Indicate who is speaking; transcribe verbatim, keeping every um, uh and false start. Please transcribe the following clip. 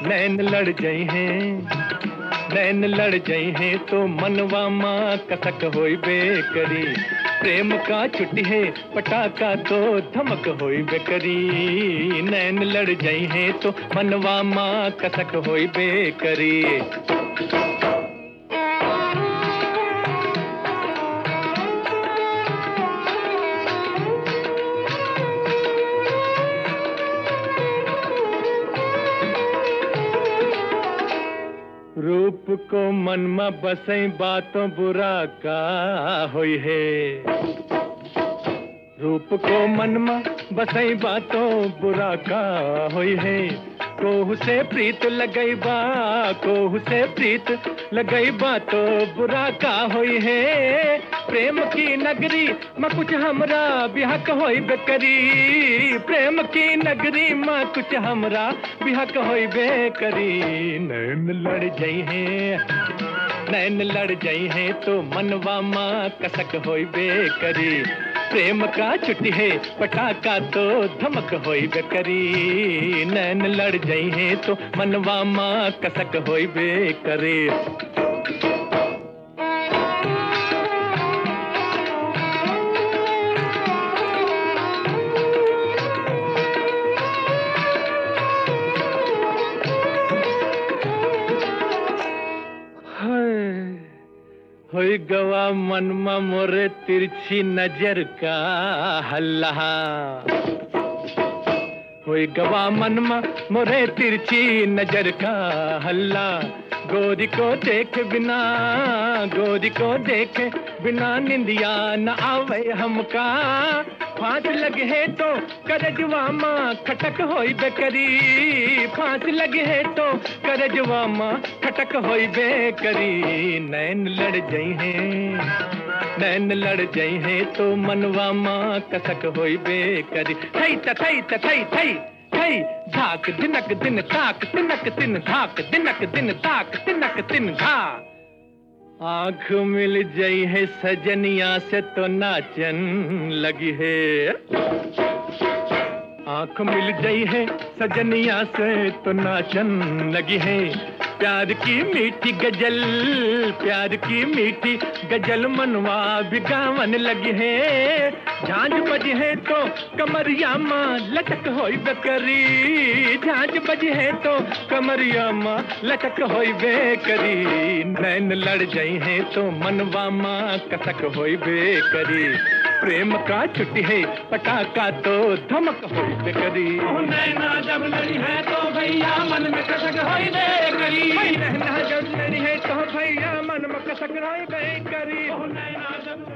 Speaker 1: नैन लड़ जाई हैं, नैन लड़ जाई हैं तो मनवा माँ कसक होई बेकरी। प्रेम का छुट्टी है पटाखा तो धमक होई बेकरी। नैन लड़ जाई हैं तो मनवा माँ कसक होई बेकरी। रूप को मन में बसई बातों बुरा का होई है। रूप को मन में बसई बातों बुरा का होई है। कोहू से प्रीत लगई बा, कोहू से प्रीत लगई बा तो बुरा का होई है। प्रेम की नगरी में कुछ हमरा बिहक होई बेकरी। प्रेम की नगरी में कुछ हमरा बिहक होई बेकरी। नैन लड़ जाई हैं, नैन लड़ जाई हैं तो मनवा माँ कसक होई बेकरी। प्रेम का छुट्टी है पटाखा तो धमक होई बेकरी। नैन लड़ जाई हैं तो मनवा माँ कसक होई बेकरी। होई गवा मन में मोरे तिरछी नजर का हल्ला। होई गवा मन में मोरे तिरछी नजर का हल्ला। गोरी को देख बिना, गोरी को देख बिना निंदिया न आवे हमका। फांस लगे है तो करजवा माँ खटक होई बेकरी। फांस लगे है तो करजवा माँ खटक होई बेकरी। नैन लड़ जाई हैं, नैन लड़ जाई हैं तो मनवा माँ कसक होई बेकरी। थई त थई त थई थई थई धाक दिनक दिन ताक तिनक तिन धाक दिनक दिन ताक तिनक तिन धा। आँख मिल जाई है सजनिया से तो नाचन लगी है। आँख मिल जाई है सजनिया से तो नाचन लगी है। प्यार की मीठी गजल, प्यार की मीठी गजल मनवा भी गावन लगी है। झांझ बजी है तो कमरिया माँ लटक होई बेकरी। झांझ बजी है तो कमरिया माँ लटक होई बेकरी। नैन लड़ जाई है तो मनवा माँ कसक होई बेकरी। प्रेम का छुट्टी है पटाखा तो धमक होई बेकरी।
Speaker 2: नैना जब लड़ी है तो भैया मन में कसक होई बेकरी।
Speaker 1: नैना जब लड़ी है तो भैया मन में कसक होई बेकरी।
Speaker 2: नैना जब